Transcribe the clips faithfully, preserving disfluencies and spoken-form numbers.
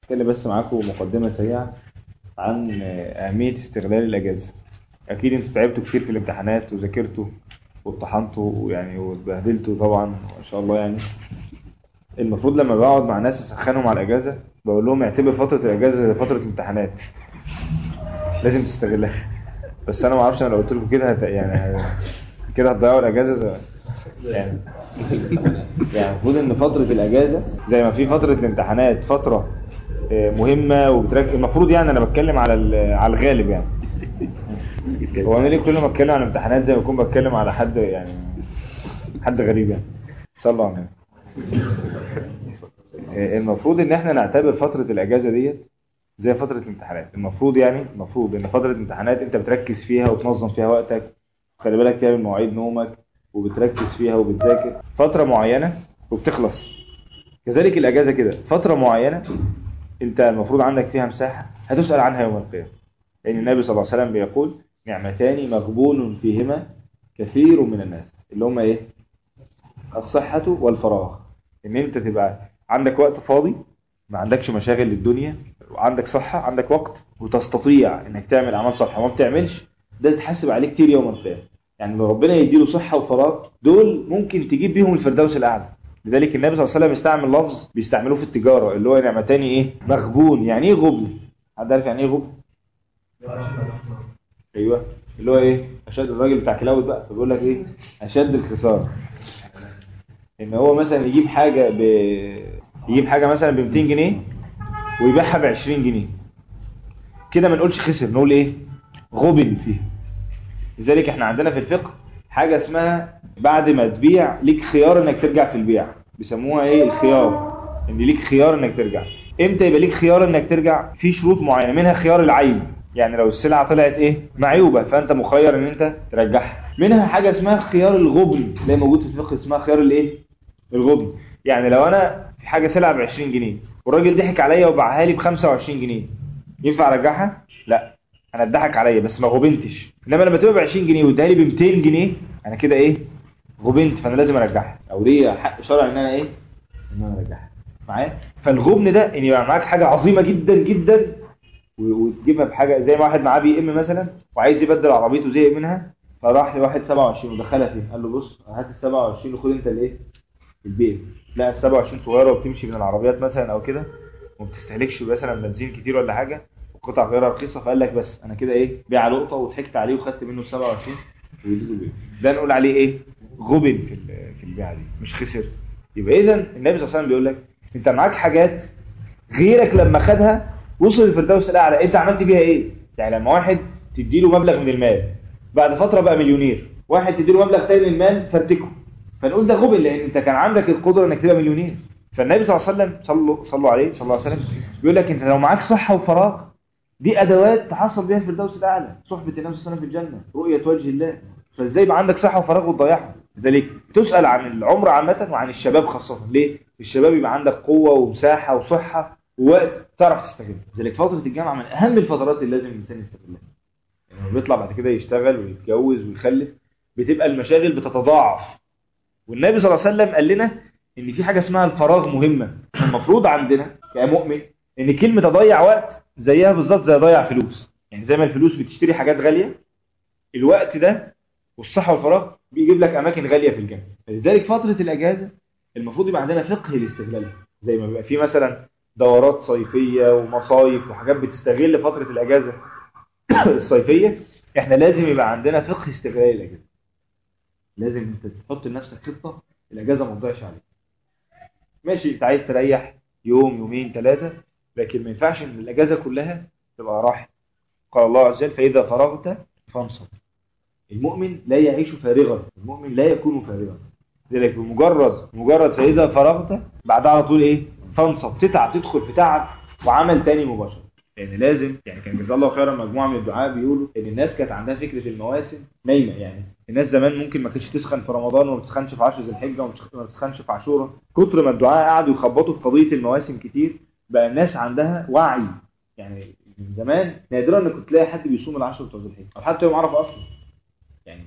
اتكلم بس معاكم مقدمة سريعة عن أهمية استغلال الأجازة. أكيد انتوا تعبتوا كتير في الامتحانات وذاكرتوا وامتحنتوا يعني واتبهدلتوا طبعا ما شاء الله. يعني المفروض لما بقعد مع ناس اسخنهم على الأجازة بقول لهم اعتبر فترة الأجازة زي فترة امتحانات لازم تستغلها. بس أنا ما اعرفش، أنا لو قلت لكم كده هت... يعني كده هتضيعوا الأجازة زي... يعني يعني المفروض ان فترة الأجازة زي ما في فترة الامتحانات فترة مهمة وبتركز. المفروض يعني انا بتكلم على على الغالب يعني. هو انا ليه كل ما اتكلم عن امتحانات زي ما اكون بتكلم على حد يعني حد غريب يعني. صلوا على النبي. المفروض ان احنا نعتبر فترة الاجازة ديت زي فترة الامتحانات. المفروض يعني المفروض ان فترة الامتحانات انت بتركز فيها وتنظم فيها وقتك، خلي بالك فيها من مواعيد نومك وبتركز فيها وبتذاكر فترة معينة وبتخلص. كذلك الاجازة كده فترة معينة انت المفروض عندك فيها مساحة هتسأل عنها يوم القيامة. لأن النبي صلى الله عليه وسلم بيقول نعمتان مغبون فيهما كثير من الناس، اللي هما ايه؟ الصحة والفراغ. ان انت تبقى عندك وقت فاضي ما عندكش مشاغل للدنيا وعندك صحة، عندك وقت وتستطيع انك تعمل اعمال صالحة وما بتعملش، ده تتحسب عليه كتير يوم القيامة. يعني لو ربنا يديله صحة وفراغ دول ممكن تجيب بيهم الفردوس الأعلى. لذلك النبي صلى الله عليه وسلم استعمل لفظ بيستعملوه في التجارة اللي هو نعمتان ايه؟ مغبون. يعني ايه غبن؟ حد عارف يعني ايه غبن؟ ايوه اللي هو ايه؟ اشد الراجل بتاع كلاود بقى فبيقول لك ايه؟ اشد الخسارة. ان هو مثلا يجيب حاجة ب يجيب حاجة مثلا ب مئتين جنيه ويبيعها ب عشرين جنيه، كده ما نقولش خسر، نقول ايه؟ غبن فيه. لذلك احنا عندنا في الفقه حاجة اسمها بعد ما تبيع ليك خيار انك ترجع في البيع، بيسموها ايه؟ الخيار. ان ليك خيار انك ترجع. امتى يبقى ليك خيار انك ترجع؟ في شروط معينة منها خيار العيب، يعني لو السلعة طلعت ايه؟ معيوبة فانت مخير ان انت ترجعها. منها حاجة اسمها خيار الغبن، ده موجود في الفقه اسمها خيار الايه؟ الغبن. يعني لو انا في حاجة سلعة ب عشرين جنيه والراجل ضحك عليا وباعها لي ب خمسة وعشرين جنيه، ينفع ارجعها؟ لا، انا اتضحك عليا بس ما غبنتش. انما لما تبقى ب عشرين جنيه واديها لي ب مئتين جنيه انا كده ايه؟ غبنت، فانا لازم ارجعها او ليا حق شرعي ان انا ايه؟ ان انا ارجعها معايا. فالغبن ده ان يبقى معاك حاجه عظيمه جدا جدا وتجيبها بحاجه زي ما واحد معاه بي ام مثلا وعايز يبدل عربيته زهق منها فراح لواحد سبعة وعشرين ودخلها فيه قال له بص هات ال سبعة وعشرين وخد انت الايه؟ البي ام. لا ال سبعة وعشرين صغيره وبتمشي من العربيات مثلا او كده وما بتستهلكش مثلا بنزين كتير ولا حاجه وقطع غيرها رخيصه، فقال لك بس انا كده ايه؟ بيع لقطه وضحكت عليه وخدت منه ال سبعة وعشرين واديته البي ام. ده نقول عليه ايه؟ غبن في في البيعه دي، مش خسر. يبقى اذا النبي صلى الله عليه وسلم بيقول لك انت معاك حاجات غيرك لما خدها وصل للفردوس الاعلى، انت عملت بيها ايه؟ يعني لما واحد تديله مبلغ من المال بعد فتره بقى مليونير، واحد تديله مبلغ تاني من المال فرتكه، فنقول ده غبن لان انت كان عندك القدره انك تبقى مليونير. فالنبي صلى الله عليه وسلم صلوا صلوا عليه صلى الله عليه وسلم بيقول لك انت لو معاك صحه وفراغ دي ادوات تحصل بيها الفردوس الاعلى، صحبه النبي صلى الله عليه وسلم في الجنه، رؤيه وجه الله. فازاي يبقى عندك صحه وفراغ وتضيعها؟ لذلك تسال عن العمر عامه وعن الشباب خاصه. ليه؟ الشباب يبقى عندك قوه ومساحه وصحه ووقت تعرف تستغله. لذلك فتره الجامعه من اهم الفترات اللي لازم الانسان يستغلها. يعني لما بيطلع بعد كده يشتغل ويتجوز ويخلف بتبقى المشاغل بتتضاعف. والنبي صلى الله عليه وسلم قال لنا ان في حاجه اسمها الفراغ مهمه. المفروض عندنا كمؤمن ان كلمه اضيع وقت زيها بالظبط زي اضيع فلوس. يعني زي ما الفلوس بتشتري حاجات غاليه، الوقت ده والصحه والفراغ بيجيب لك اماكن غاليه في الجنه. لذلك فتره الاجازه المفروض يبقى عندنا فقه الاستغلال. زي ما بيبقى في مثلا دورات صيفيه ومصايف وحاجات بتستغل فتره الاجازه الصيفيه، احنا لازم يبقى عندنا فقه استغلال الاجازه. لازم انت تحط لنفسك خطه الاجازه ما تضيعش عليك. ماشي انت عايز تريح يوم يومين ثلاثه، لكن ما ينفعش ان الاجازه كلها تبقى راحه. قال الله عز وجل فاذا فرغت فانصب. المؤمن لا يعيش فارغا، المؤمن لا يكون فارغا. لذلك بمجرد مجرد فاذا فرغت بعدها على طول ايه؟ فانصب، تتعب، تدخل في تعب وعمل تاني مباشر. يعني لازم، يعني كان جزاه الله خيرا مجموعه من الدعاء بيقولوا ان الناس كانت عندها فكره المواسم نايمه. يعني الناس زمان ممكن ما كانتش تسخن في رمضان وما بتسخنش في عشر ذي الحجه وما بتسخنش في عاشوراء. كتر ما الدعاء قعدوا يخبطوا في قضيه المواسم كتير بقى الناس عندها وعي. يعني من زمان نادرا ان كنت تلاقي حد بيصوم العشر بتوع ذي الحجه او حتى يوم عرفه اصلا. يعني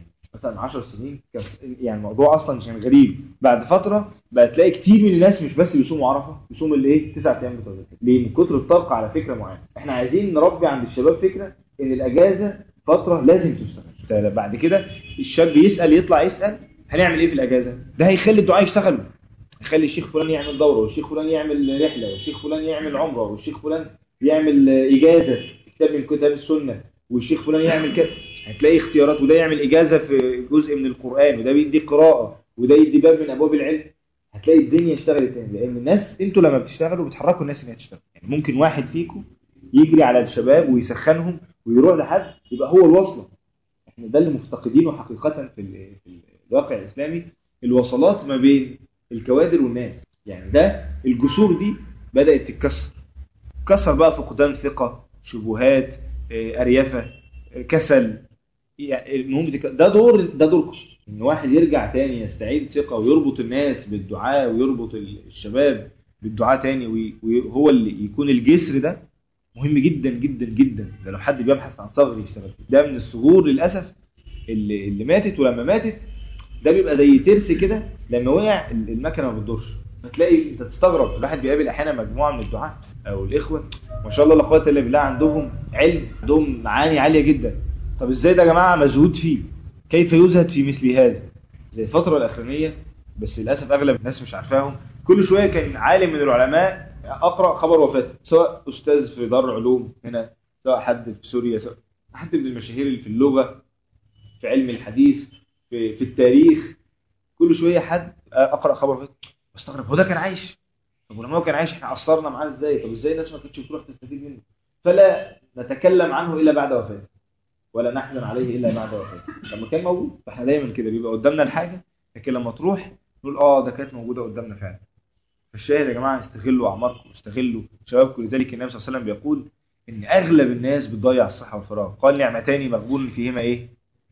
مثلا عشر سنين كان يعني الموضوع اصلا كان غريب. بعد فتره بقى تلاقي كتير من الناس مش بس بيصوموا عرفه، بيصوموا الايه تسع ايام بتوع الحج. ليه؟ من كتر الطاقه على فكره معينه. احنا عايزين نربي عند الشباب فكره ان الاجازه فتره لازم تشتغل. بعد كده الشاب يسال يطلع يسال هنعمل ايه في الاجازه؟ ده هيخلي الدعاء يشتغلوا، يخلي الشيخ فلان يعمل دوره، والشيخ فلان يعمل رحله، والشيخ فلان يعمل عمره، والشيخ فلان يعمل اجازه كتاب من كتاب السنه، والشيخ فلان يعمل كده. هتلاقي اختيارات، وده يعمل اجازه في جزء من القران، وده بيدي قراءه، وده يدي باب من ابواب العلم. هتلاقي الدنيا اشتغلت تاني، لان الناس انتوا لما بتشتغلوا بتحركوا الناس انها تشتغل. يعني ممكن واحد فيكم يجري على الشباب ويسخنهم ويروح لحد يبقى هو الوصله. احنا ده اللي مفتقدينه حقيقه في, في الواقع الاسلامي، الوصلات ما بين الكوادر والناس. يعني ده الجسور دي بدات تتكسر، كسر بقى فقدان ثقه، شبهات، اريافه، كسل. يعني المهم ده دور ده دوركم، ان واحد يرجع تاني يستعيد ثقه ويربط الناس بالدعاء، ويربط الشباب بالدعاء تاني، وهو اللي يكون الجسر. ده مهم جدا جدا جدا. ده لو حد بيبحث عن ثغر يشتغل فيه، ده من الثغور للاسف اللي اللي ماتت. ولما ماتت ده بيبقى زي ترس كده، لما وقع المكنه ما بتدورش. فتلاقي انت تستغرب، الواحد بيقابل احيانا مجموعه من الدعاء او الاخوه ما شاء الله لا قوه الا بالله، عندهم علم، عندهم معاني عاليه جدا. طب ازاي ده يا جماعه مزهود فيه؟ كيف يزهد في مثل هذا؟ زي الفتره الاخرانيه، بس للاسف اغلب الناس مش عارفاهم. كل شويه كان عالم من العلماء اقرا خبر وفاته، سواء استاذ في دار علوم هنا، سواء حد في سوريا، سواء حد من المشاهير اللي في اللغه، في علم الحديث، في, في التاريخ. كل شويه حد اقرا خبر وفاته، بستغرب هو ده كان عايش؟ طب ولما هو كان عايش احنا قصرنا معاه ازاي؟ طب ازاي الناس ما كانتش بتروح تستفيد منه؟ فلا نتكلم عنه الا بعد وفاته، ولا نحزن عليه الا بعد وفاته. لما كان موجود فاحنا دايما كده بيبقى قدامنا الحاجه، لكن لما تروح نقول اه ده كانت موجوده قدامنا فعلا. فالشاهد يا جماعه، استغلوا اعماركم، استغلوا شبابكم. لذلك النبي صلى الله عليه وسلم بيقول ان اغلب الناس بتضيع الصحه والفراغ. قال نعمتان مغبون فيهما ايه؟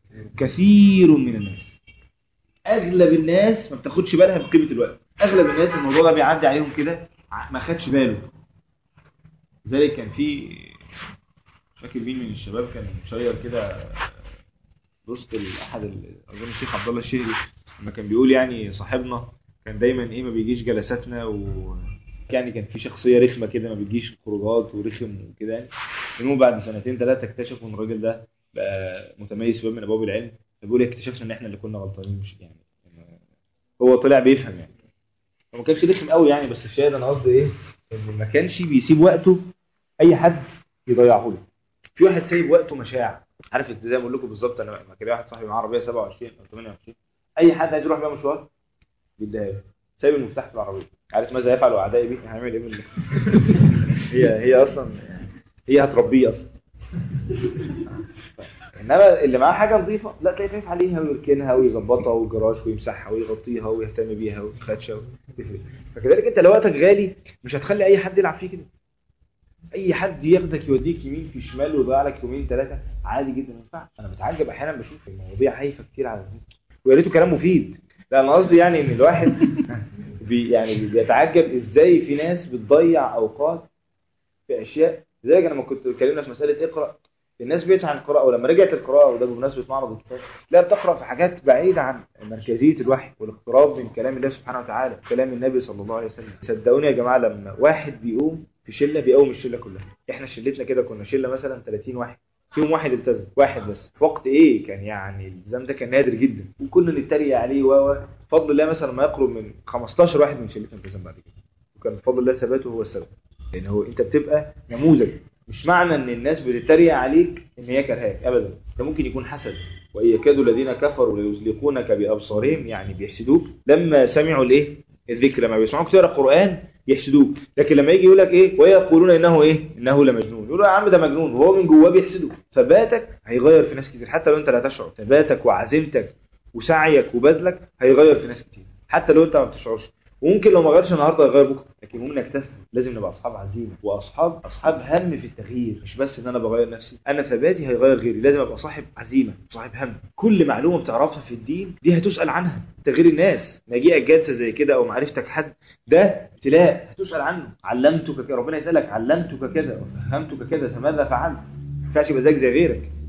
كثير من الناس. اغلب الناس ما بتاخدش بالها بقيمه الوقت. اغلب الناس الموضوع ده بيعدي عليهم كده، ما خدش باله. لذلك كان في فاكر مين من الشباب كان مشير كده وسط احد اظن الشيخ عبد الله الشهري، لما كان بيقول يعني صاحبنا كان دايما ايه ما بيجيش جلساتنا، و يعني كان في شخصيه رخمه كده ما بيجيش خروجات ورخم وكده يعني. المهم بعد سنتين ثلاثه اكتشفوا ان الراجل ده بقى متميز في باب من ابواب العلم. فبيقول اكتشفنا ان احنا اللي كنا غلطانين، مش يعني هو طلع بيفهم يعني. هو ما كانش رخم قوي يعني، بس الشاهد انا قصدي ايه، ان ما كانش بيسيب وقته اي حد يضيعه له. في واحد سايب وقته مشاع. عارف انت زي ما اقول لكم بالظبط، انا ما كان واحد صاحبي معاه عربيه سبعة وعشرين او ثمانية وعشرين، اي حد عايز يروح بيها مشوار بيديها له، سايب المفتاح في العربيه. عارف ماذا يفعل اعدائي بيه؟ هيعمل ايه من هي هي اصلا هي هتربيه اصلا. انما اللي معاه حاجه نظيفه لا تلاقيه خايف عليها ويركنها ويظبطها والجراج ويمسحها ويغطيها ويهتم بيها ويفتشها. فكذلك انت لو وقتك غالي مش هتخلي اي حد يلعب فيه كده. اي حد ياخدك يوديك يمين في شمال ويضيع لك يومين ثلاثه عادي جدا، ما ينفعش. انا بتعجب احيانا بشوف المواضيع هايفه كتير على الناس، ويا ريته كلام مفيد. لا انا قصدي يعني ان الواحد بي يعني بيتعجب ازاي في ناس بتضيع اوقات في اشياء. زي انا لما كنت اتكلمنا في مساله اقرا، الناس بيتها عن القراءه، ولما رجعت القراءه وده بمناسبه معرض الكتاب، لا بتقرا في حاجات بعيده عن مركزيه الوحي والاقتراب من كلام الله سبحانه وتعالى، كلام النبي صلى الله عليه وسلم. صدقوني يا جماعه، لما واحد بيقوم في شله بيقوم الشله كلها. احنا شلتنا كده كنا شله مثلا ثلاثين واحد، فيهم واحد التزم، واحد بس. في وقت ايه كان يعني الالتزام ده كان نادر جدا، وكنا نتريق عليه. و بفضل الله مثلا ما يقرب من خمستاشر واحد من شلتنا التزم بعد كده، وكان بفضل الله ثباته هو السبب. لان هو انت بتبقى نموذج. مش معنى ان الناس بتتريق عليك ان هي كرهاك ابدا، ده ممكن يكون حسد. وان يكادوا الذين كفروا ليزلقونك بابصارهم، يعني بيحسدوك لما سمعوا الايه الذكر. لما بيسمعوك تقرا قران يحسدوك، لكن لما يجي يقول لك ايه ويقولون انه ايه انه لمجنون، يقولوا يا عم ده مجنون وهو من جواه بيحسدك. ثباتك هيغير في ناس كتير حتى لو انت لا تشعر. ثباتك وعزيمتك وسعيك وبذلك هيغير في ناس كتير حتى لو انت ما بتشعرش. وممكن لو ما غيرش النهارده يغير بكره، لكن ممكن نكتفي. لازم نبقى اصحاب عزيمه واصحاب اصحاب هم في التغيير، مش بس ان انا بغير نفسي، انا ثباتي هيغير غيري. لازم ابقى صاحب عزيمه، صاحب هم. كل معلومه بتعرفها في الدين دي هتسال عنها. تغيير الناس، مجيئك جلسه زي كده او معرفتك حد، ده ابتلاء هتسال عنه. علمتك كده، ربنا يسالك علمتك كذا وفهمتك كذا فماذا فعلت؟ ما ينفعش يبقى زيك زي غيرك.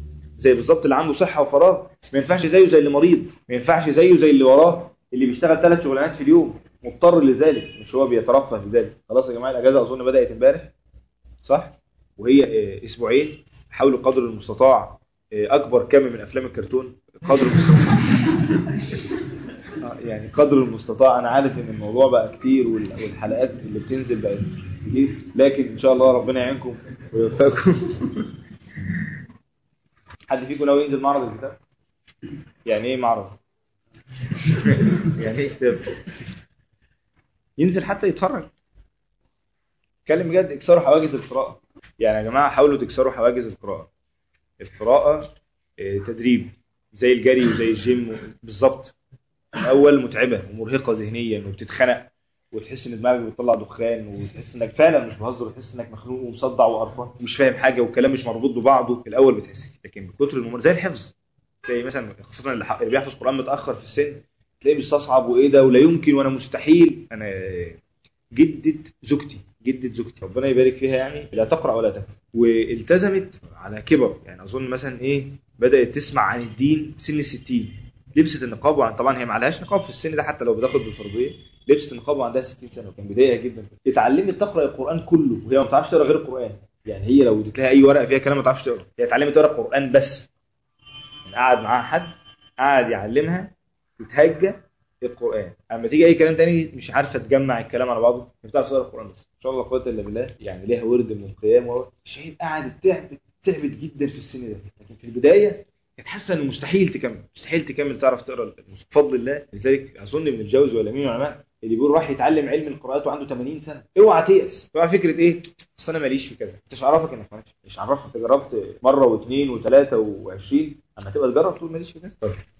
زي بالظبط اللي عنده صحه وفراغ، ما ينفعش زيه زي اللي مريض، ما ينفعش زيه زي اللي وراه اللي بيشتغل ثلاث شغلانات في اليوم مضطر لذلك، مش هو بيترفه بذلك. خلاص يا جماعه الاجازه اظن بدات امبارح صح، وهي اسبوعين. حاولوا قدر المستطاع اكبر كم من افلام الكرتون قدر المستطاع يعني قدر المستطاع. انا عارف ان الموضوع بقى كتير والحلقات اللي بتنزل بقت كتير، لكن ان شاء الله ربنا يعينكم ويوفقكم. حد فيكم ناوي ينزل معرض الكتاب؟ يعني ايه معرض؟ يعني ايه كتاب؟ ينزل حتى يتفرج. اتكلم بجد، اكسروا حواجز القراءة. يعني يا جماعة حاولوا تكسروا حواجز القراءة. القراءة تدريب زي الجري وزي الجيم بالظبط. الاول متعبة ومرهقة ذهنيا وبتتخنق وتحس ان دماغك بتطلع دخان وتحس انك فعلا مش بهزر، وتحس انك مخنوق ومصدع وقرفان ومش فاهم حاجة والكلام مش مربوط ببعضه. الاول بتحس، لكن بكتر الممارسة زي الحفظ، تلاقي مثلا خاصة اللي بيحفظ قرآن متأخر في السن تلاقيه بيستصعب وايه ده ولا يمكن وانا مستحيل. انا جدة زوجتي جدة زوجتي ربنا يبارك فيها يعني لا تقرأ ولا تكتب، والتزمت على كبر. يعني اظن مثلا ايه بدأت تسمع عن الدين سن الستين، لبست النقاب، وعن طبعا هي ما عليهاش نقاب في السن ده حتى لو بتاخد بالفرضيه، لبست النقاب وعندها ستين سنة وكان بداية جدا. اتعلمت تقرأ القرآن كله وهي ما بتعرفش تقرأ غير القرآن. يعني هي لو اديت لها اي ورقة فيها كلام ما تعرفش تقرأ، هي اتعلمت تقرأ القرآن بس. يعني قعد معاها حد قعد يعلمها تتهجى القرآن، اما تيجي اي كلام تاني مش عارفه تجمع الكلام على بعضه، مش بتعرف تقرا القرآن بس. ان شاء الله قوه الا بالله يعني ليها ورد من القيام و الشهيد قعدت تعبت تعبت جدا في السن ده، لكن في البدايه كانت حاسه انه مستحيل تكمل مستحيل تكمل تعرف تقرا بفضل الله. لذلك اظن ابن الجوزي ولا مين العلماء اللي بيقول راح يتعلم علم القراءات وعنده ثمانين سنة. اوعى تيأس. اوعى فكره ايه اصل انا ماليش في كذا، انت مش عارفك انك مالكش، مش عارفك جربت مره واثنين وثلاثه وعشرين اما تبقى تجرب تقول ماليش في كذا.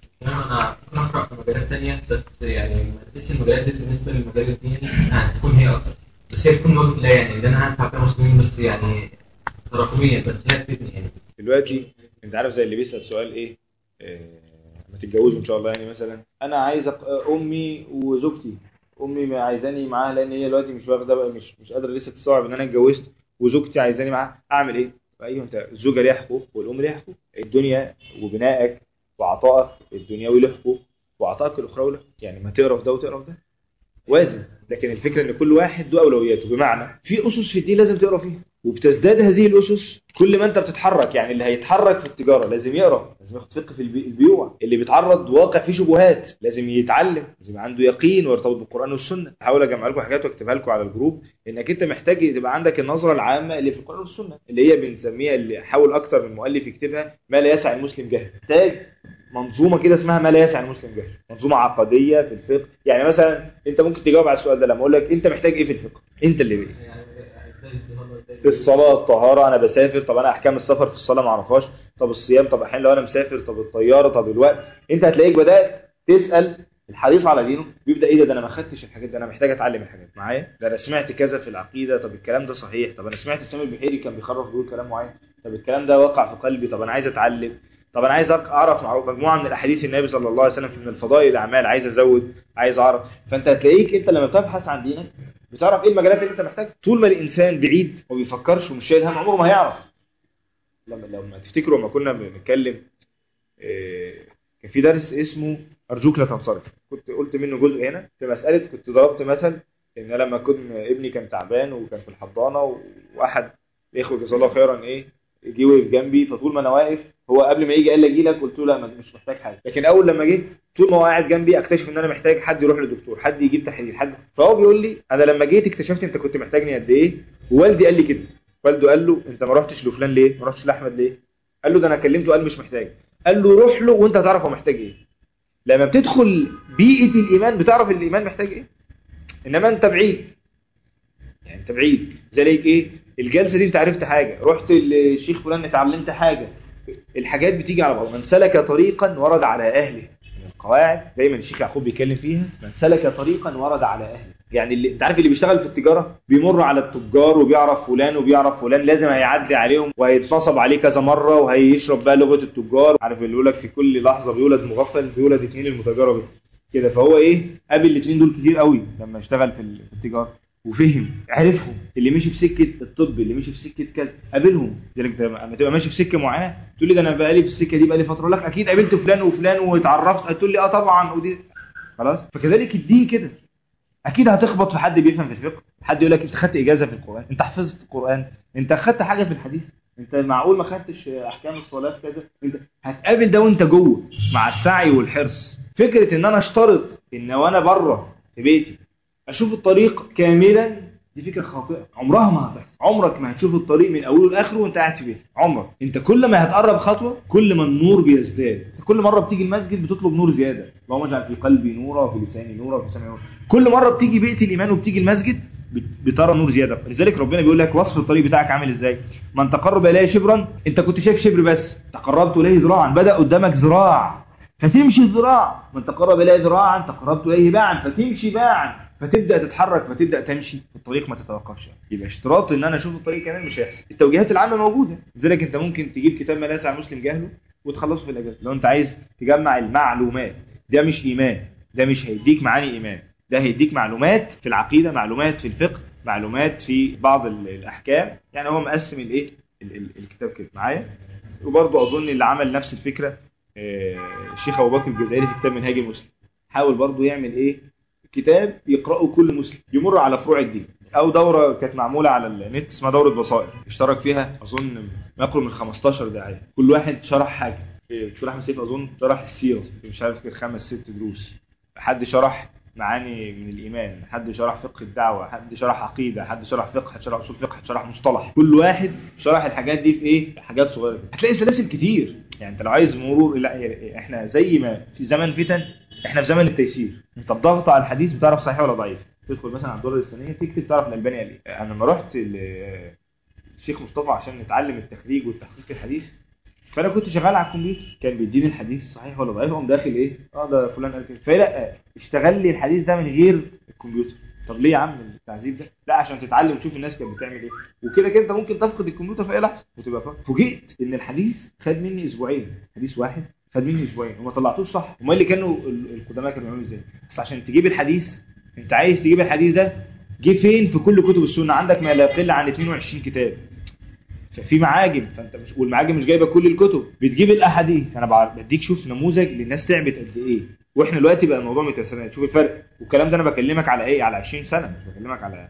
انا اقرا في مجالات ثانيه بس يعني ما ادريش المجالات دي بالنسبه للمجال الديني هتكون هي اكتر، بس هي تكون وجه لا يعني ان انا هدفع فيها مسلمين بس يعني تراكميا بس هي تفيدني. يعني دلوقتي انت عارف زي اللي بيسأل سؤال ايه آه ما تتجوزوا ان شاء الله، يعني مثلا انا عايز امي وزوجتي، امي عايزاني معاها لان هي دلوقتي مش واخده بقى مش مش قادره لسه تستوعب ان انا اتجوزت، وزوجتي عايزاني معاها، اعمل ايه؟ ايوه انت الزوجه ليها حقوق والام ليها حقوق، الدنيا وبنائك وعطائك الدنيوي له حقوق وعطائك الاخروي له، يعني ما تقرا في ده وتقرا في ده وازن. لكن الفكره ان كل واحد له اولوياته، بمعنى في اسس في الدين لازم تقرا فيها وبتزداد هذه الاسس كل ما انت بتتحرك. يعني اللي هيتحرك في التجاره لازم يقرا، لازم ياخد فقه في البيوع، اللي بيتعرض واقع فيه شبهات لازم يتعلم، لازم عنده يقين ويرتبط بالقران والسنه. هحاول اجمع لكم حاجات واكتبها لكم على الجروب، انك انت محتاج تبقى عندك النظره العامه اللي في القران والسنه اللي هي بنسميها، اللي حاول اكتر من مؤلف يكتبها، ما لا يسع المسلم جهل. محتاج منظومه كده اسمها ما لا يسع المسلم جهل، منظومه عقديه في الفقه. يعني مثلا انت ممكن تجاوب على السؤال ده لما اقول لك انت محتاج ايه في الفقه، انت اللي بيه الصلاه، الطهاره، انا بسافر طب انا احكام السفر في الصلاه ما اعرفهاش، طب الصيام، طب احيانا لو انا مسافر، طب الطياره، طب الوقت. انت هتلاقيك بدات تسال الحريص على دينه بيبدا ايه ده, ده انا ما خدتش الحاجات دي، انا محتاج اتعلم الحاجات معايا، ده انا سمعت كذا في العقيده، طب الكلام ده صحيح، طب انا سمعت سامي البحيري كان بيخرف بيقول كلام معين، طب الكلام ده وقع في قلبي، طب انا عايز اتعلم، طب انا عايز اعرف معروف مجموعه من الاحاديث النبي صلى الله عليه وسلم في من الفضائل الاعمال، عايز ازود، عايز اعرف. فانت هتلاقيك انت لما بتبحث عن دينك بتعرف ايه المجالات اللي انت محتاج. طول ما الانسان بعيد وما بيفكرش ومش شايل هم عمره ما هيعرف. لما لما تفتكروا لما كنا بنتكلم إيه كان في درس اسمه ارجوك لا تنصرف، كنت قلت منه جزء هنا في مساله، كنت ضربت مثل ان لما كنت ابني كان تعبان وكان في الحضانه واحد اخوه جزاه الله خيرا ايه جه وقف جنبي، فطول ما انا واقف هو قبل ما يجي قال لي اجي لك، قلت له لا مش محتاج حاجه، لكن اول لما جه طول ما هو قاعد جنبي اكتشف ان انا محتاج حد يروح للدكتور، حد يجيب تحليل، حد. فهو بيقول لي انا لما جيت اكتشفت انت كنت محتاجني قد ايه، ووالدي قال لي كده. والده قال له انت ما رحتش لفلان ليه، ما رحتش لاحمد ليه؟ قال له ده انا كلمته قال مش محتاج. قال له روح له وانت هتعرف هو محتاج ايه. لما بتدخل بيئه الايمان بتعرف الايمان محتاج ايه، انما انت بعيد، يعني انت بعيد. زيك ايه الجلسه دي انت عرفت حاجه، رحت للشيخ فلان اتعلمت حاجه، الحاجات بتيجي على بعض. من سلك طريقا ورد على اهله، من القواعد دايما الشيخ يعقوب بيتكلم فيها، من سلك طريقا ورد على اهله. يعني اللي انت عارف اللي بيشتغل في التجاره بيمر على التجار وبيعرف فلان وبيعرف فلان، لازم هيعدي عليهم وهيتنصب عليه كذا مره وهيشرب بقى لغه التجار. عارف اللي يقول لك في كل لحظه بيولد مغفل بيولد اثنين المتجاره كده، فهو ايه قابل الاثنين دول كتير قوي لما اشتغل في التجاره. وفهم عرفهم، اللي مشي في سكه الطب، اللي مشي في سكه كذا قابلهم. لذلك لما تبقى ماشي في سكه معينه تقول لي ده انا بقالي في السكه دي بقالي فتره، لك اكيد قابلت فلان وفلان واتعرفت، تقول لي اه طبعا ودي خلاص. فكذلك الدين كده، اكيد هتخبط في حد بيفهم في الفقه، حد يقول لك انت خدت اجازه في القران، انت حفظت القران، انت خدت حاجه في الحديث، انت معقول ما خدتش احكام الصلاه كذا. انت هتقابل ده وانت جوه مع السعي والحرص. فكره ان انا اشترط ان وانا بره في بيتي اشوف الطريق كاملا، دي فكره خاطئه، عمرها ما هتحصل. عمرك ما هتشوف الطريق من اوله لاخره وانت قاعد في بيتك، عمرك. انت كل ما هتقرب خطوه كل ما النور بيزداد. كل مره بتيجي المسجد بتطلب نور زياده، اللهم اجعل في قلبي نورا وفي لساني نورا وفي سمعي نورا. كل مره بتيجي بيت الايمان وبتيجي المسجد بترى نور زياده. لذلك ربنا بيقول لك وصف الطريق بتاعك عامل ازاي. من تقرب اليه شبرا، انت كنت شايف شبر بس، تقربت اليه ذراعا، بدا قدامك ذراع فتمشي ذراع. من تقرب اليه ذراعا تقربت اليه باعا، فتمشي باعا، فتبدا تتحرك، فتبدا تمشي في الطريق ما تتوقفش. يبقى اشتراط ان انا اشوف الطريق كمان مش هيحصل. التوجيهات العامه موجوده، لذلك انت ممكن تجيب كتاب ما لا يسع مسلم جهله وتخلصه في الاجازه لو انت عايز تجمع المعلومات. ده مش ايمان، ده مش هيديك معاني ايمان، ده هيديك معلومات في العقيده، معلومات في الفقه، معلومات في بعض الاحكام. يعني هو مقسم الايه الكتاب كده معايا. وبرضه اظن اللي عمل نفس الفكره الشيخ ابو بكر الجزائري في كتاب منهاج المسلم، حاول برضه يعمل ايه كتاب يقرأه كل مسلم يمر على فروع الدين. او دورة كانت معمولة على النت اسمها دورة بصائر، اشترك فيها اظن ما يقرب من خمستاشر داعية، كل واحد شرح حاجة. دكتور احمد سيف اظن شرح السيرة مش عارف كده خمس ست دروس، حد شرح معاني من الايمان، حد شرح فقه الدعوة، حد شرح عقيدة، حد شرح فقه، حد شرح اصول فقه، حد شرح مصطلح. كل واحد شرح الحاجات دي في ايه حاجات صغيرة. هتلاقي سلاسل كتير. يعني انت لو عايز مرور، لا احنا زي ما في زمن فتن احنا في زمن التيسير. انت بضغط على الحديث بتعرف صحيح ولا ضعيف، تدخل مثلا على الدورة الإسلامية تكتب تعرف الألباني قال ايه. انا لما رحت للشيخ مصطفى عشان نتعلم التخريج والتحقيق الحديث، فانا كنت شغال على الكمبيوتر، كان بيديني الحديث صحيح ولا ضعيف، اقوم داخل ايه اه ده فلان قال كده، فلا اشتغل لي الحديث ده من غير الكمبيوتر. طب ليه يا عم التعذيب ده؟ لا عشان تتعلم تشوف الناس كانت بتعمل ايه. وكده كده انت ممكن تفقد الكمبيوتر في اي لحظه وتبقى فاهم. فوجئت ان الحديث خد مني اسبوعين، حديث واحد خد مني اسبوعين وما طلعتوش صح. امال اللي كانوا القدماء كانوا بيعملوا ازاي؟ بس عشان تجيب الحديث انت عايز تجيب الحديث ده جه فين؟ في كل كتب السنه عندك ما لا يقل عن اتنين وعشرين كتاب، ففي معاجم، فانت مش والمعاجم مش جايبه كل الكتب، بتجيب الاحاديث. انا بديك شوف نموذج للناس تعبت قد ايه، واحنا دلوقتي بقى الموضوع متسانات. شوف الفرق. والكلام ده انا بكلمك على ايه؟ على عشرين سنه، مش بكلمك على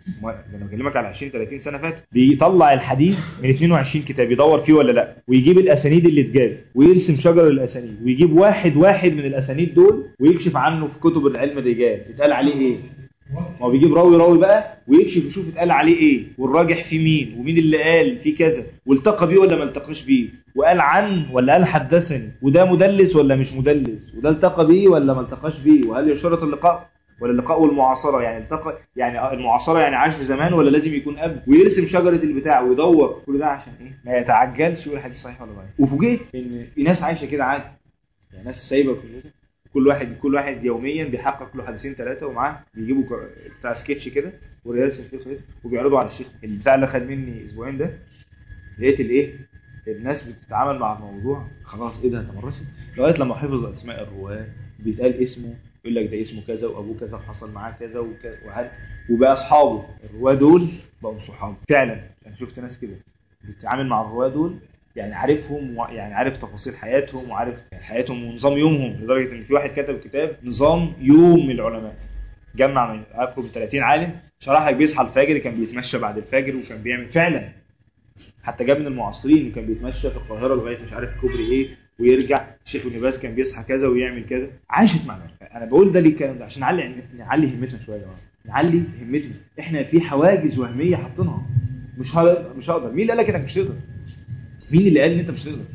انا بكلمك على عشرين تلاتين سنه فاتت. بيطلع الحديث من اتنين وعشرين كتاب يدور فيه ولا لا، ويجيب الاسانيد اللي اتجاب ويرسم شجر الاسانيد، ويجيب واحد واحد من الاسانيد دول ويكشف عنه في كتب العلم الرجال تتقال عليه ايه. ما هو بيجيب راوي راوي بقى ويكشف يشوف اتقال عليه ايه، والراجح في مين، ومين اللي قال في كذا، والتقى بيه ولا ما التقاش بيه، وقال عن ولا قال حدثني، وده مدلس ولا مش مدلس، وده التقى بيه ولا ما التقاش بيه، وهل يشترط اللقاء ولا اللقاء والمعاصره. يعني التقى يعني المعاصره يعني عاش في زمان ولا لازم يكون قبل، ويرسم شجره البتاع ويدور كل ده عشان ايه؟ ما يتعجلش يقول الحديث صحيح ولا ضعيف. وفوجئت ان في ناس عايشه كده عادي، يعني ناس سايبه الكمبيوتر، كل واحد كل واحد يوميا بيحقق له حديثين ثلاثه ومعاه بيجيبوا بتاع سكتش كده ورياضه الفقه وبيعرضوا على الشيخ. البتاع اللي خد مني اسبوعين ده لقيت الايه الناس بتتعامل مع الموضوع خلاص ايه ده تمرست، لغايه لما حفظ اسماء الرواه، بيتقال اسمه يقول لك ده اسمه كذا وابوه كذا وحصل معاه كذا وكذا وهل وبقى اصحابه الرواه دول بقوا صحابه فعلا. انا شفت ناس كده بتتعامل مع الرواه دول، يعني عارفهم يعني عارف تفاصيل حياتهم وعارف حياتهم ونظام يومهم، لدرجه ان في واحد كتب كتاب نظام يوم العلماء، جمع من اقرب ثلاثين عالم شرح لك بيصحى الفجر كان بيتمشى بعد الفجر وكان بيعمل فعلا، حتى جاب من المعاصرين كان بيتمشى في القاهره لغايه مش عارف كوبري ايه ويرجع. الشيخ ابن باز كان بيصحى كذا ويعمل كذا، عاشت معنا. انا بقول ده ليه الكلام ده؟ عشان نعلي نعلي همتنا شويه يا جماعه، نعلي همتنا. احنا في حواجز وهميه حاطينها، مش هقدر مش هقدر. مين اللي قال لك انك مش تقدر؟ مين اللي قال ان انت مش تقدر؟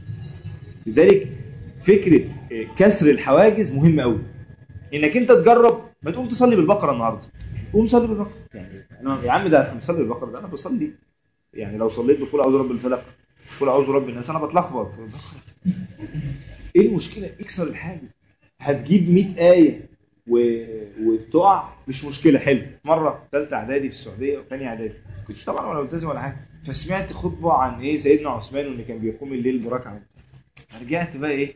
لذلك فكره كسر الحواجز مهمه قوي، انك انت تجرب. ما تقوم تصلي بالبقره النهارده، قوم صلي بالبقره. يعني انا يا عم ده احنا بنصلي بالبقره، ده انا بصلي يعني لو صليت بقول اعوذ برب الفلق قول اعوذ برب الناس انا بتلخبط. ايه المشكله؟ اكسر الحاجز. هتجيب مية آية و... وتقع مش مشكله. حلو. مره ثالثه اعدادي في السعوديه وثانيه اعدادي كنت طبعا ولا ملتزم ولا حاجه، فسمعت خطبه عن ايه سيدنا عثمان وان كان بيقوم الليل بركعه. رجعت بقى ايه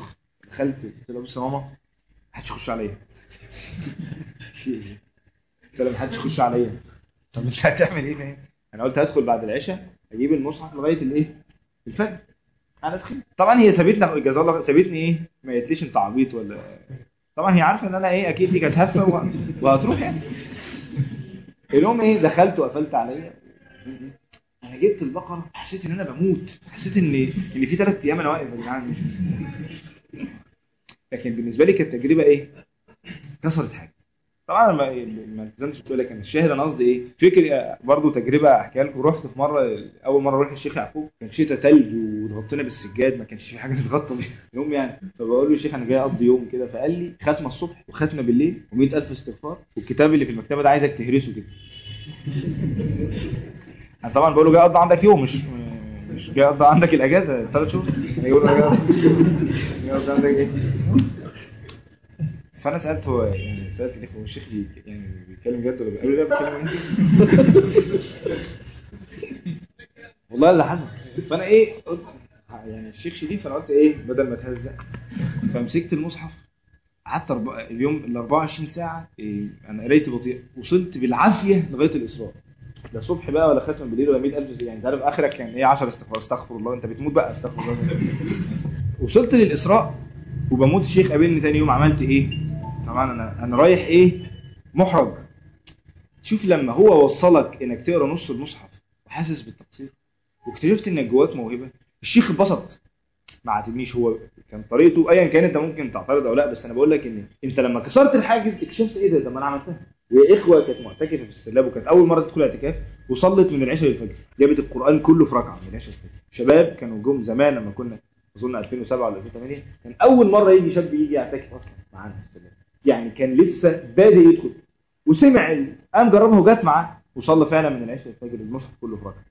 دخلت قلت له بص يا ماما هتخش عليا قلت له محدش يخش عليا. طب انت هتعمل ايه فاهم؟ انا قلت هدخل بعد العشاء اجيب المصحف لغايه الايه الفجر على سخين. طبعا هي سابتني جزاه الله سابتني ايه ما قالتليش انت عبيط ولا. طبعا هي عارفه ان انا ايه اكيد دي كانت هفه و... وهتروح يعني. اليوم ايه دخلت وقفلت عليا. انا جبت البقره حسيت ان انا بموت، حسيت ان ان في ثلاث ايام انا واقف يا جدعان. لكن بالنسبه لي كانت تجربه ايه كسرت حاجه. طبعا ما ما التزمتش بتقول لك انا الشاهد انا قصدي ايه فكري برضو تجربه احكيها لكم. رحت في مره اول مره اروح الشيخ يعقوب كان شتاء ثلج واتغطينا بالسجاد ما كانش في حاجه نتغطى بيها يوم يعني. فبقول له الشيخ انا جاي اقضي يوم كده فقال لي ختمه الصبح وختمه بالليل ومئة ألف استغفار والكتاب اللي في المكتبه ده عايزك تهرسه كده. انا طبعا بقول له جاي اقضي عندك يوم مش مش جاي اقضي عندك الاجازه ثلاث شهور. انا يقول له جاي اقضي عندك ايه. فانا سالته هو يعني سالت ليه هو الشيخ يعني بيتكلم جد ولا بيقول لي لا بيتكلم والله اللي حصل. فانا ايه قلت يعني الشيخ شديد فانا قلت ايه بدل ما اتهزق فمسكت المصحف قعدت أربع... اليوم ال أربعة وعشرين ساعه إيه انا قريت بطيء وصلت بالعافيه لغايه الاسراء. لا صبح بقى ولا ختم بالليل ولا مئة ألف يعني انت عارف اخرك كان ايه عشرة استغفار استغفر الله انت بتموت بقى استغفر الله. وصلت للاسراء وبموت الشيخ قابلني ثاني يوم عملت ايه طبعا انا انا رايح ايه محرج. شوف لما هو وصلك انك تقرا نص المصحف وحاسس بالتقصير واكتشفت انك جواك موهبه. الشيخ اتبسط ما عاتبنيش هو كان طريقته ايا كانت انت ممكن تعترض او لا بس انا بقول لك ان انت لما كسرت الحاجز اكتشفت ايه ده ده ما انا عملتها. ويا اخوه كانت معتكفه في السلاب وكانت اول مره تدخل اعتكاف وصلت من العشاء للفجر جابت القران كله في ركعه من العشاء للفجر. شباب كانوا جم زمان لما كنا اظن ألفين وسبعة ولا ألفين وثمانية كان اول مره يجي شاب يجي يعتكف اصلا معانا في السلاب يعني كان لسه بادئ يدخل وسمع قام جربها وجات معاه وصلى فعلا من العشاء للفجر المصحف كله في ركعه.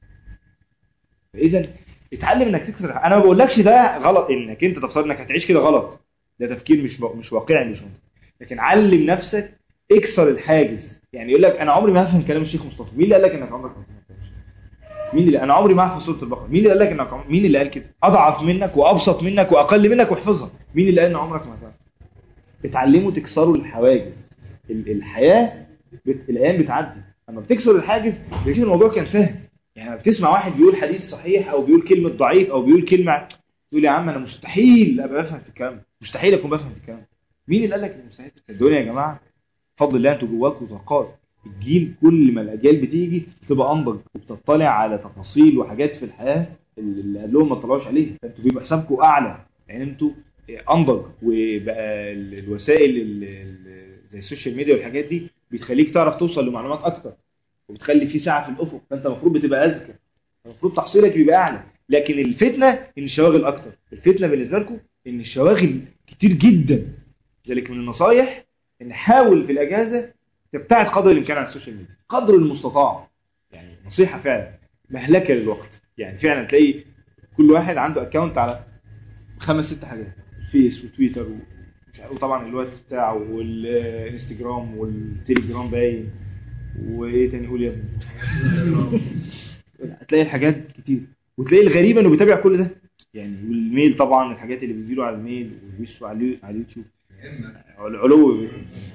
فاذا اتعلم انك تكسر. انا ما بقولكش ده غلط انك انت تفترض انك هتعيش كده غلط ده تفكير مش مش واقعي مش منطقي. لكن علم نفسك اكسر الحاجز. يعني يقول لك انا عمري ما هفهم كلام الشيخ مصطفى. مين اللي قال لك انك عمرك ما هتفهم؟ مين اللي انا عمري ما احفظ سوره البقره؟ مين اللي قال لك انك عم... مين اللي قال كده؟ اضعف منك وابسط منك واقل منك واحفظها. مين اللي قال ان عمرك ما هتفهم؟ اتعلموا تكسروا الحواجز. الحياه بت... الايام بتعدي لما بتكسر الحاجز بيجي الموضوع كان سهل. يعني لما بتسمع واحد بيقول حديث صحيح او بيقول كلمه ضعيف او بيقول كلمه تقول يا عم انا مستحيل ابقى بفهم في الكلام مستحيل اكون بفهم في الكلام. مين اللي قال لك ان مستحيل؟ الدنيا يا جماعه بفضل الله انتوا جواكم طاقات. الجيل كل ما الاجيال بتيجي بتبقى انضج وبتطلع على تفاصيل وحاجات في الحياه اللي قبلهم ما طلعوش عليها فانتوا بيبقى حسابكم اعلى يعني انتوا انضج. وبقى الوسائل زي السوشيال ميديا والحاجات دي بتخليك تعرف توصل لمعلومات اكتر وبتخلي في ساعه في الافق فانت المفروض بتبقى اذكى المفروض تحصيلك بيبقى اعلى. لكن الفتنه ان الشواغل اكتر. الفتنه بالنسبه لكم ان الشواغل كتير جدا. لذلك من النصايح ان حاول في الاجازه تبتعد قدر الامكان عن السوشيال ميديا قدر المستطاع. يعني نصيحه فعلا مهلكه للوقت. يعني فعلا تلاقي كل واحد عنده اكونت على خمس ست حاجات فيس وتويتر ومش عارف وطبعا الواتس بتاعه والانستجرام والتليجرام باين وايه تاني قول يا ابني. هتلاقي الحاجات كتير وتلاقي الغريب انه بيتابع كل ده. يعني والميل طبعا الحاجات اللي بيجيله على الميل والوش على اليوتيوب العلو.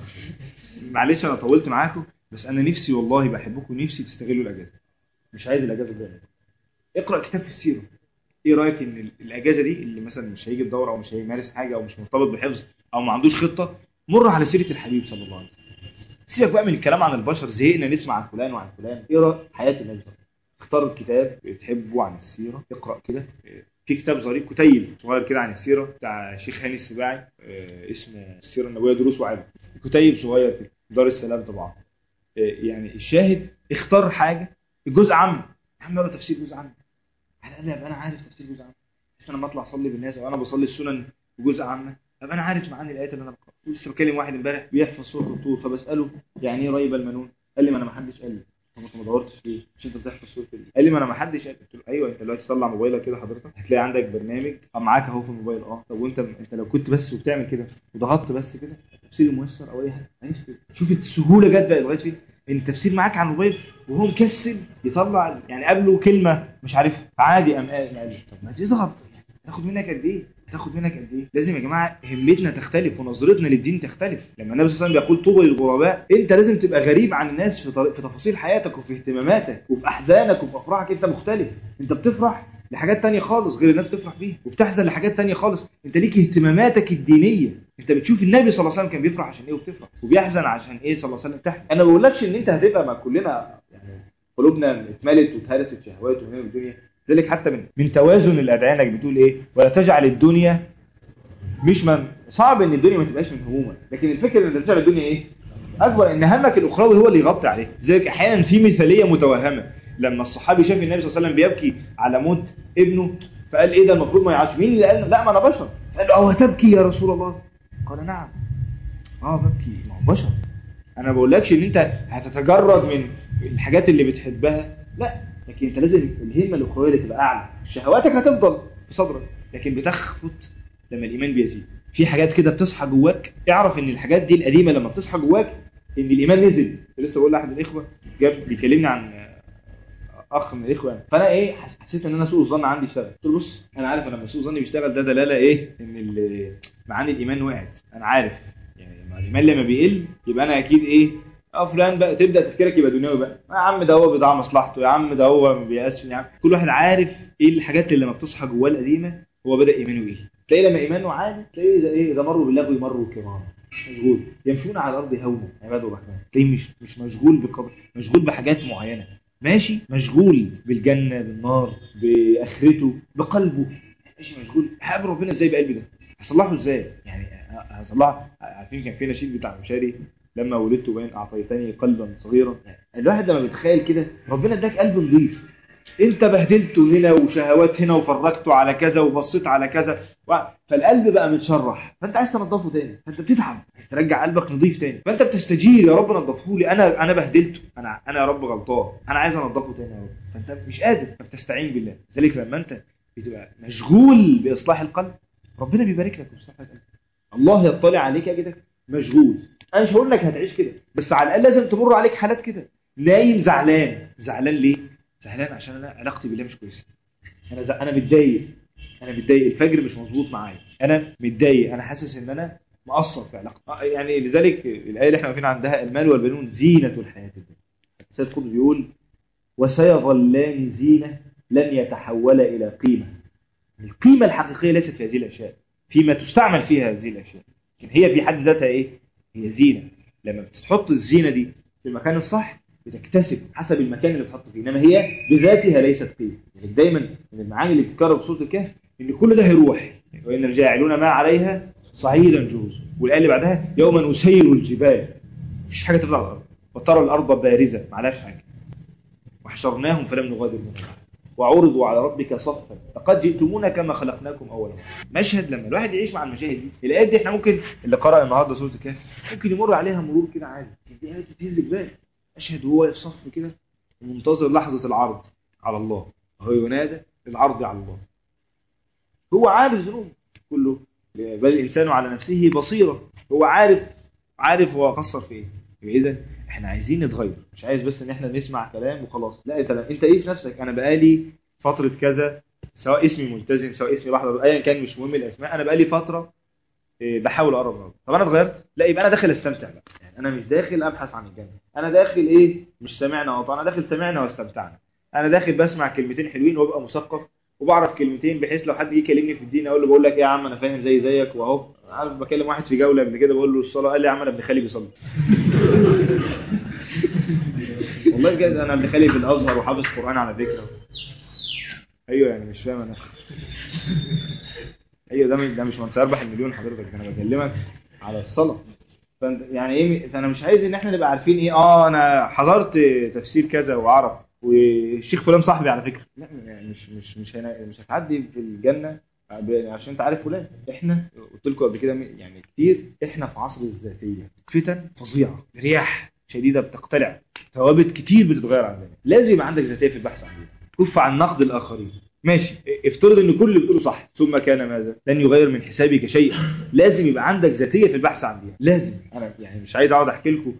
معلش انا طولت معاكم بس انا نفسي والله بحبكم نفسي تستغلوا الاجازه. مش عايز الاجازه دي. اقرا كتاب في السيره. ايه رايك ان الاجازه دي اللي مثلا مش هيجي الدوره او مش هيمارس حاجه او مش مرتبط بحفظ او ما عندوش خطه مر على سيره الحبيب صلى الله عليه وسلم. سيبك بقى من الكلام عن البشر زهقنا نسمع عن فلان وعن فلان. اقرا حياه النبي. اختار الكتاب بتحبه عن السيره اقرا كده. في كتاب ظريف كتيب صغير كده عن السيره بتاع شيخ هاني السباعي اسمه السيره النبويه دروس وعبر. كتيب صغير كده دار السلام طبعا. يعني الشاهد اختار حاجه الجزء عام اهم اقرا تفسير جزء عام على الاقل ابقى انا عارف تفسير جزء عام. بس انا بطلع اصلي بالناس وانا بصلي السنن بجزء عامه ابقى انا عارف معاني الايات اللي انا بقراها. لسه بكلم واحد امبارح بيحفظ سوره الطور فبساله يعني ايه ريب المنون؟ قال لي ما انا ما حدش قال لي. طب انت ما دورتش ليه؟ مش انت بتحفظ سوره ايه؟ قال لي ما انا ما حدش قال. قلت له ايوه انت دلوقتي طلع موبايلك كده حضرتك هتلاقي عندك برنامج اه معاك اهو في الموبايل اه. طب وانت انت لو كنت بس وبتعمل كده وضغطت بس كده تفسير الميسر او اي حاجه عرفت. شوف السهوله جت بقى لغايه فين ان التفسير معاك على الموبايل وهو مكسل يطلع يعني قبله كلمه مش عارف عادي ام قال. طب ما تضغط تاخد منك قد ايه؟ هتاخد منك قد ايه؟ لازم يا جماعه همتنا تختلف ونظرتنا للدين تختلف. لما النبي صلى الله عليه وسلم بيقول طوبى للغرباء، انت لازم تبقى غريب عن الناس في طريق في تفاصيل حياتك وفي اهتماماتك وفي احزانك وفي افراحك. انت مختلف، انت بتفرح لحاجات تانية خالص غير الناس بتفرح بيها، وبتحزن لحاجات تانية خالص. انت ليك اهتماماتك الدينيه، انت بتشوف النبي صلى الله عليه وسلم كان بيفرح عشان ايه وبتفرح، وبيحزن عشان ايه صلى الله عليه وسلم تحزن. انا ما بقولكش ان انت هتبقى ما كلنا يعني قلوبنا اتملت واتهرست شهوات وهنا الدنيا. ذلك حتى من من توازن الادعيه انك بتقول ايه؟ ولا تجعل الدنيا مش من صعب ان الدنيا ما تبقاش من همومك، لكن الفكره ان تجعل الدنيا ايه؟ اكبر، ان همك الاخروي هو اللي يغطي عليه. ذلك احيانا في مثاليه متوهمه. لما الصحابي شاف النبي صلى الله عليه وسلم بيبكي على موت ابنه فقال ايه ده المفروض ما يعيش. مين اللي قال له لا ما انا بشر؟ قال له او تبكي يا رسول الله؟ قال نعم اه ببكي، ما هو بشر. انا ما بقولكش ان انت هتتجرد من الحاجات اللي بتحبها، لا، لكن انت لازم الهمه الاخرويه اللي تبقى اعلى. شهواتك هتفضل في صدرك لكن بتخفت لما الايمان بيزيد. في حاجات كده بتصحى جواك، اعرف ان الحاجات دي القديمه لما بتصحى جواك ان الايمان نزل. لسه بقول لاحد الاخوه جاب بيكلمني عن اخ من الاخوه، فانا ايه حسيت ان انا سوء الظن عندي اشتغل. قلت له بص انا عارف انا لما سوء الظن بيشتغل ده دلاله ايه؟ ان معاني الايمان وقعت. انا عارف يعني الايمان لما بيقل يبقى انا اكيد ايه اه فلان بقى تبدا تفكيرك يبقى دنيوي بقى. يا عم ده هو بيضيع مصلحته، يا عم ده هو ما بيأسف، يا عم كل واحد عارف ايه الحاجات اللي لما بتصحى جواه القديمه هو بدا ايمانه ايه. تلاقي لما ايمانه عالي تلاقيه ده ايه ده مروا باللغو مروا كرام، مشغول يمشون على الارض هونا عباد الرحمن. تلاقيه مش مش مشغول بقبر، مشغول بحاجات معينه، ماشي مشغول بالجنه بالنار باخرته بقلبه، ماشي مشغول. هقابل ربنا ازاي بقلبي ده؟ هصلحه ازاي؟ يعني هصلحه. عارفين كان في نشيد بتاع مشاري لما ولدت بين اعطيتني قلبا صغيرا. الواحد لما بيتخيل كده ربنا اداك قلب نظيف، انت بهدلته هنا وشهوات هنا وفرجته على كذا وبصيت على كذا و... فالقلب بقى متشرح، فانت عايز تنظفه تاني، فانت بتتعب عايز ترجع قلبك نظيف تاني، فانت بتستجير يا رب نظفه لي، انا انا بهدلته، انا انا يا رب غلطان، انا عايز انظفه تاني يا رب. فانت مش قادر فبتستعين بالله. لذلك لما انت بتبقى مشغول باصلاح القلب ربنا بيبارك لك باصلاح القلب. الله يطلع عليك يجدك مشغول. انا مش هقول لك هتعيش كده، بس على الاقل لازم تمر عليك حالات كده نايم زعلان. زعلان ليه؟ زعلان عشان انا علاقتي بالله مش كويسه، انا ز... انا متضايق، انا متضايق الفجر مش مظبوط معايا، انا متضايق، انا حاسس ان انا مقصر في علاقتي. يعني لذلك الايه اللي احنا واقفين عندها المال والبنون زينه الحياه الدنيا. سيد قطب بيقول وسيظلان زينه لن يتحول الى قيمه. القيمه الحقيقيه ليست في هذه الاشياء، فيما تستعمل فيها هذه الاشياء، لكن هي في حد ذاتها ايه؟ هي زينه. لما بتحط الزينه دي في المكان الصح بتكتسب حسب المكان اللي بتحط فيه، انما هي بذاتها ليست قيمه. يعني دايما من المعاني اللي بتتكرر في سوره الكهف ان كل ده هيروح، وان الجاعلون ما عليها صعيدا جرزا. والايه اللي بعدها يوما نسير الجبال، مفيش حاجه تطلع على الارض، وترى الارض بارزه ما عليهاش حاجه، وحشرناهم فلم نغادر منهم وعرضوا على ربك صفا لقد جئتمونا كما خلقناكم اول مره. مشهد لما الواحد يعيش مع المشاهد دي، الايات دي احنا ممكن اللي قرأ النهارده سوره الكهف ممكن يمر عليها مرور كده عادي، دي ايات بتهز الجبال. أشهد هو في صف كده ومنتظر لحظة العرض على الله، وهو ينادى للعرض على الله. هو عارف ذنوبه كله، بل الإنسان على نفسه بصيرة، هو عارف عارف هو قصر في إيه. إذا إحنا عايزين نتغير، مش عايز بس إن إحنا نسمع كلام وخلاص، لا أنت أنت إيه في نفسك؟ أنا بقالي فترة كذا، سواء اسمي ملتزم سواء اسمي لحظة أيا كان مش مهم الأسماء، أنا بقالي فترة بحاول اقرب منه. طب انا اتغيرت؟ لا، يبقى انا داخل استمتع بقى. يعني انا مش داخل ابحث عن الجنه، انا داخل ايه؟ مش سمعنا وطعنا، داخل سمعنا واستمتعنا. انا داخل بسمع كلمتين حلوين وابقى مثقف وبعرف كلمتين، بحيث لو حد يجي يكلمني في الدين اقول له بقول لك ايه يا عم انا فاهم زي زيك واهو. عارف بكلم واحد في جوله قبل كده بقول له الصلاه، قال لي يا عم انا ابن خالي بيصلي. والله بجد انا ابن خالي في الازهر وحافظ قران على فكره. ايوه يعني مش فاهم انا. ايوه ده ده مش من سيربح المليون حضرتك، انا بكلمك على الصلاه. فانت يعني ايه؟ فانا مش عايز ان احنا نبقى عارفين ايه اه انا حضرت تفسير كذا واعرف والشيخ فلان صاحبي على فكره. لا يعني مش مش مش هنا مش هتعدي في الجنه عشان انت عارف فلان. احنا قلت لكم قبل كده يعني كتير، احنا في عصر الذاتيه، فتن فظيعه، رياح شديده بتقتلع، ثوابت كتير بتتغير عندنا. لازم يبقى عندك ذاتيه في البحث عن دين، كف عن نقد الاخرين. ماشي، افترض ان كل اللي بتقوله صح، ثم كان ماذا؟ لن يغير من حسابك شيئا. لازم يبقى عندك ذاتيه في البحث عن دين، لازم. انا يعني مش عايز اقعد احكي لكم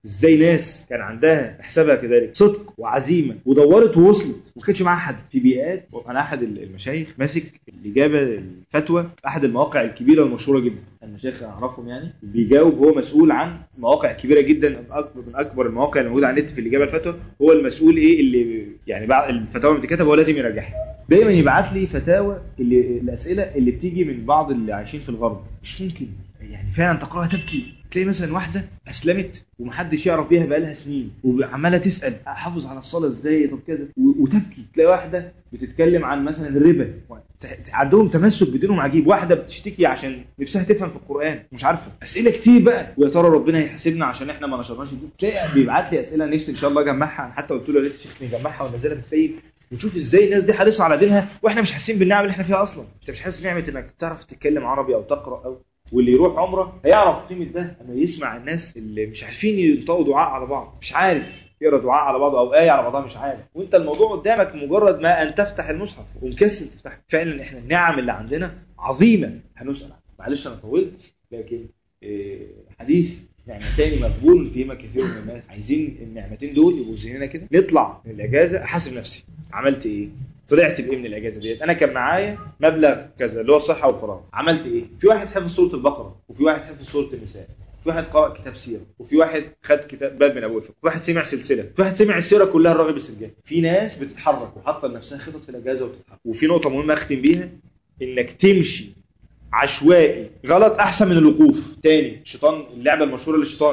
ازاي ناس كان عندها حسابها كذلك صدق وعزيمه ودورت ووصلت وما كانش معاها حد في بيئات. انا احد المشايخ ماسك الاجابه الفتوى في احد المواقع الكبيره والمشهوره جدا، المشايخ اعرفهم يعني، بيجاوب، هو مسؤول عن مواقع كبيره جدا، من اكبر من اكبر المواقع الموجوده على النت في الاجابه الفتوى. هو المسؤول ايه اللي يعني بعد الفتاوى اللي بتتكتب هو لازم يراجعها. دايما يبعت لي فتاوى اللي الاسئله اللي بتيجي من بعض اللي عايشين في الغرب، مش ممكن يعني فعلا تقراها تبكي. تلاقي مثلا واحده اسلمت ومحدش يعرف بيها بقالها سنين وعماله تسال احافظ على الصلاه ازاي طب كذا وتبكي. تلاقي واحده بتتكلم عن مثلا الربا، عندهم تمسك بدينهم عجيب. واحده بتشتكي عشان نفسها تفهم في القران مش عارفه. اسئله كتير بقى، ويا ترى ربنا هيحاسبنا عشان احنا ما نشرناش دي. تلاقي بيبعت لي اسئله نفسي ان شاء الله اجمعها، حتى قلت له يا ريت الشيخ نجمعها وننزلها في الفيد ونشوف ازاي الناس دي حريصه على دينها واحنا مش حاسين بالنعم اللي احنا فيها اصلا. انت مش حاسس بنعمه انك تعرف تتكلم عربي او تقرا او واللي يروح عمره هيعرف قيمه ده اما يسمع الناس اللي مش عارفين ينطقوا دعاء على بعض، مش عارف يقرا دعاء على بعض او ايه على بعضها مش عارف، وانت الموضوع قدامك مجرد ما ان تفتح المصحف ومكسل تفتح. فعلا احنا النعم اللي عندنا عظيمه هنسال. معلش انا طولت، لكن إيه حديث نعمتين مقبول فيما كثير من الناس. عايزين النعمتين دول يبقوا زينا كده. نطلع من الاجازه احاسب نفسي عملت ايه، طلعت بايه من الاجازه ديت. انا كان معايا مبلغ كذا اللي هو الصحه والفراغ، عملت ايه؟ في واحد حفظ سوره البقره، وفي واحد حفظ سوره النساء، في واحد قرأ كتاب سيره، وفي واحد خد كتاب باب من ابواب الفقه، في واحد سمع سلسله، في واحد سمع السيره كلها الراغب السجاد. في ناس بتتحرك وحاطه لنفسها خطط في الاجازه وبتتحرك. وفي نقطه مهمه اختم بيها، انك تمشي عشوائي غلط احسن من الوقوف. تاني الشيطان، اللعبه المشهوره للشيطان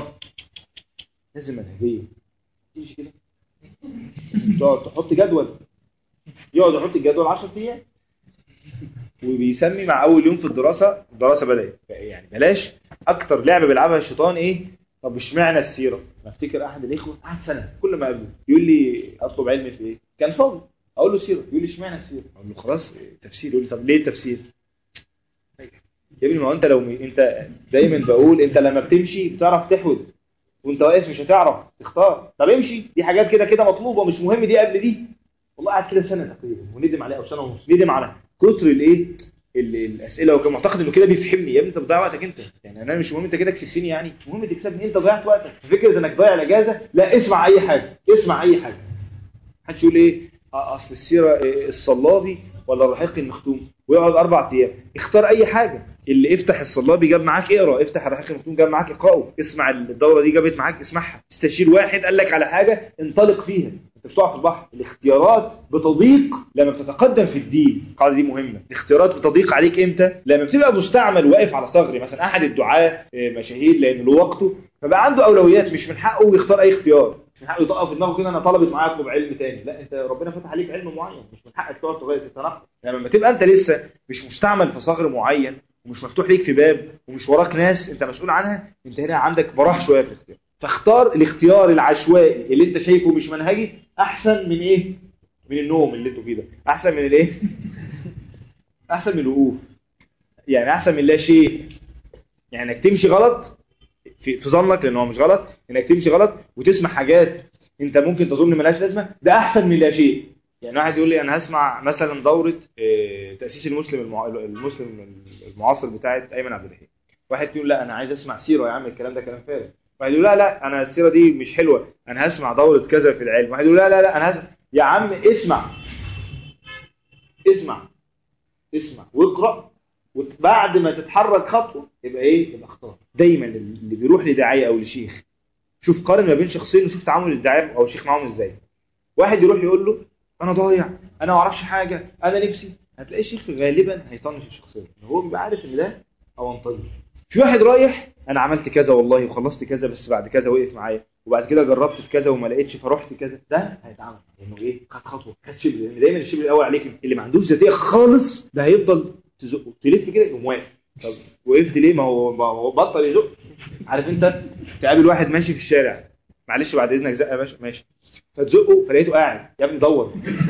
لازم منهجيه. تمشي كده تقعد تحط جدول، يقعد يحط الجدول عشرة ايام وبيسمي مع اول يوم في الدراسه الدراسه بدات. يعني بلاش اكتر لعبه بيلعبها الشيطان ايه؟ طب اشمعنى السيره؟ ما افتكر احد الاخوه قعد سنه كل ما قابله يقول لي اطلب علم في ايه؟ كان فاضي اقول له سيره، يقول لي اشمعنى السيره؟ اقول له خلاص تفسير. يقول لي طب ليه التفسير؟ يا ابني ما هو انت لو م... انت دايما بقول انت لما بتمشي بتعرف تحود، وانت واقف مش هتعرف تختار. طب امشي، دي حاجات كده كده مطلوبه مش مهم دي قبل دي. والله قعد كده سنه تقريبا وندم عليها او سنه ونص، ندم على كتر الايه الاسئله، وكان معتقد انه كده بيفهمني. يا ابني انت بتضيع وقتك انت، يعني انا مش مهم انت كده كسبتني، يعني مش مهم تكسبني، انت ضيعت وقتك. فكره انك ضيع الاجازه، لا اسمع اي حاجه، اسمع اي حاجه. محدش يقول ايه اصل السيره الصلابي ولا الرحيق المختوم ويقعد اربع ايام. اختار اي حاجه. اللي افتح الصلابي جاب معاك اقرا، افتح الرحيق المختوم جاب معاك اقراه، اسمع الدوره دي جابت معاك اسمعها. استشير واحد قال لك على حاجه انطلق فيها، انت مش تقع في البحر. الاختيارات بتضيق لما بتتقدم في الدين، القاعده دي مهمه. الاختيارات بتضيق عليك امتى؟ لما بتبقى مستعمل واقف على ثغر. مثلا احد الدعاة مشاهير لان له وقته فبقى عنده اولويات، مش من حقه يختار اي اختيار، مش من حقه يطقف في دماغه كده انا طلبت معاك اطلب علم تاني. لا، انت ربنا فتح عليك علم معين، مش من حقك تقعد تغير تتنقل. يعني لما تبقى انت لسه مش مستعمل في ثغر معين ومش مفتوح ليك في باب ومش وراك ناس انت مسؤول عنها، انت هنا عندك براح شويه في الاختيار. فاختار الاختيار العشوائي اللي انت شايفه مش منهجي احسن من ايه؟ من النوم اللي انتوا فيه ده، احسن من الايه؟ احسن من الوقوف، يعني احسن من لا شيء. يعني انك تمشي غلط في في ظنك لان هو مش غلط، انك تمشي غلط وتسمع حاجات انت ممكن تظن ملهاش لازمه، ده احسن من لا شيء. يعني واحد يقول لي انا هسمع مثلا دوره تاسيس المسلم المع... المسلم المعاصر بتاعه ايمن عبد الحليم. واحد يقول لا انا عايز اسمع سيره، يا عم الكلام ده كلام فارغ. واحد يقول لا لا انا السيره دي مش حلوه، انا هسمع دوره كذا في العلم. واحد يقول لا لا لا انا هسمع. يا عم اسمع اسمع اسمع واقرا، وبعد ما تتحرك خطوه يبقى ايه؟ يبقى اختار. دايما اللي بيروح لداعيه او لشيخ شوف قارن ما بين شخصين وشوف تعامل الداعيه او الشيخ معاهم ازاي. واحد يروح يقول له انا ضايع، انا ما اعرفش حاجه، انا نفسي، هتلاقي الشيخ غالبا هيطنش الشخصيه، هو بيبقى عارف ان ده اونطجي. في واحد رايح انا عملت كذا والله وخلصت كذا بس بعد كذا وقف معايا، وبعد كده جربت في كذا وما لقيتش فرحت كذا، ده هيتعامل لانه ايه؟ خد خطوه، خد شبر. لان دايما الشبر الاول عليك. اللي ما عندوش ذاتيه خالص ده هيفضل تزقه تلف كده يقوم واقف. طب وقفت ليه؟ ما هو ما هو بطل يزق. عارف انت تقابل واحد ماشي في الشارع، معلش بعد اذنك زقه يا باشا، ماشي، فتزقه فلقيته قاعد، يا ابني دور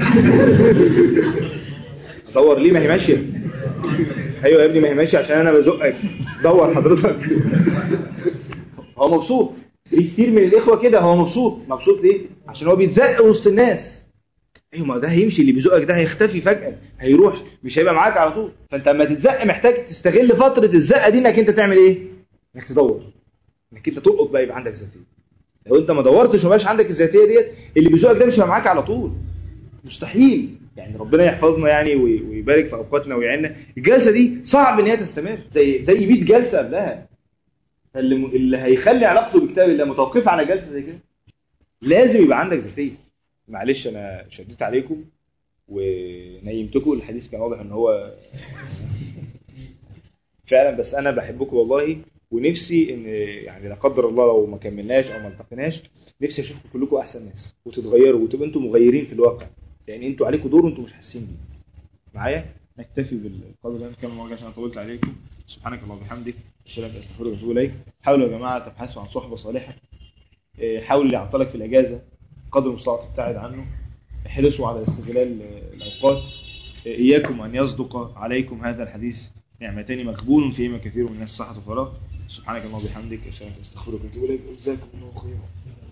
دور ليه؟ ما هي ماشيه. ايوه يا ابني ما هي ماشيه عشان انا بزقك، دور حضرتك. هو مبسوط. في كتير من الاخوه كده هو مبسوط. مبسوط ليه؟ عشان هو بيتزق وسط الناس. ايوه ما ده هيمشي، اللي بيزقك ده هيختفي فجاه، هيروح، مش هيبقى معاك على طول. فانت لما تتزق محتاج تستغل فتره الزقه دي انك انت تعمل ايه؟ انك تدور، انك انت تلقط بقى يبقى عندك ذاتيه. لو انت ما دورتش وما بقاش عندك الذاتيه ديت، اللي بيزوقك ده مش هيبقى معاك على طول، مستحيل. يعني ربنا يحفظنا يعني ويبارك في اوقاتنا ويعيننا. الجلسه دي صعب ان هي تستمر، زي زي مية جلسه قبلها. اللي اللي هيخلي علاقته بكتاب الله متوقفه على جلسه زي كده، لازم يبقى عندك ذاتيه. معلش انا شديت عليكم ونيمتكم، الحديث كان واضح ان هو فعلا، بس انا بحبكم والله، ونفسي ان يعني لا قدر الله لو ما كملناش او ما التقيناش، نفسي اشوفكم كلكم احسن ناس وتتغيروا وتبقوا انتم مغيرين في الواقع. يعني انتوا عليكم دور وانتم مش حاسين بيه. معايا نكتفي بالقدر ده، نكمل مره عشان طولت عليكم. سبحانك اللهم وبحمدك، اشهد ان لا اله الا انت، استغفرك واتوب اليك. حاولوا يا جماعه تبحثوا عن صحبه صالحه. حاول اللي يعطلك في الاجازه قدر المستطاع تبتعد عنه. احرصوا على استغلال الاوقات. اياكم ان يصدق عليكم هذا الحديث، نعمتين مغبون فيهما كثير من الناس صحة وفراغ. سبحانك اللهم وبحمدك، اشهد ان لا اله الا انت، استغفرك واتوب اليك. جزاكم الله خيرا.